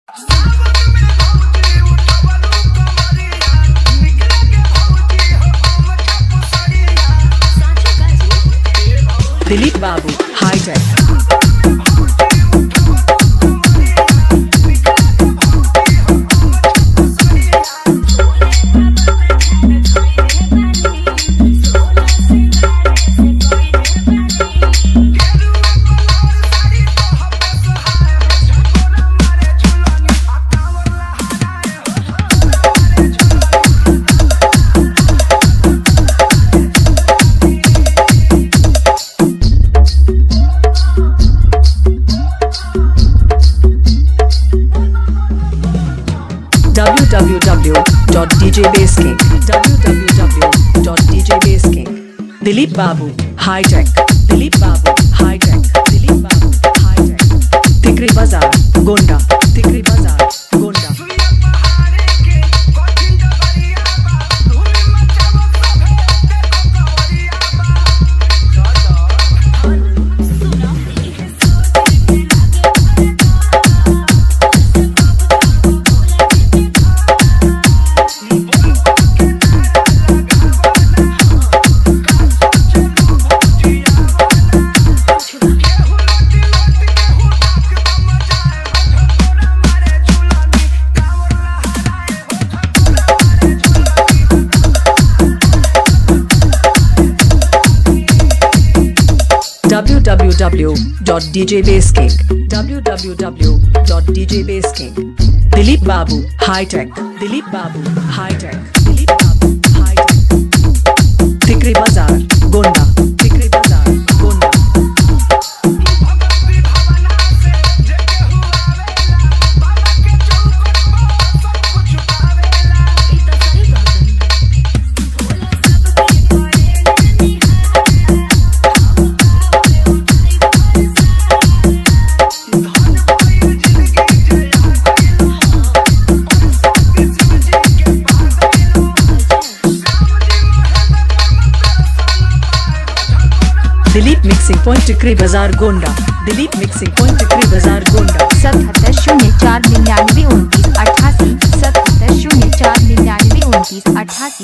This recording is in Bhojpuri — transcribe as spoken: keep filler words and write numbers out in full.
Dilip Babu hitech. w w w dot d j bass king w w w dot d j bass king Dilip Babu hitech. Dilip Babu hitech. Dilip Babu hi tech. तिकरी बाजार गोंडा। तिकरी बाजार Gonda. w w w dot d j bass king w w w dot d j bass king Dilip Babu hitech. Dilip Babu hitech. Dilip Babu hi tech. तिकरी बाजार गोंडा। तिकरी बाजार गोंडा। दिलीप मिक्सिंग पॉइंट टिकरी बाजार गोंडा। दिलीप मिक्सिंग पॉइंट टिकरी बाजार गोंडा। सतहत्तर शून्य चार निन्यानवे उनतीस अट्ठासी। सतहत्तर शून्य चार निन्यानवे उनतीस अट्ठासी।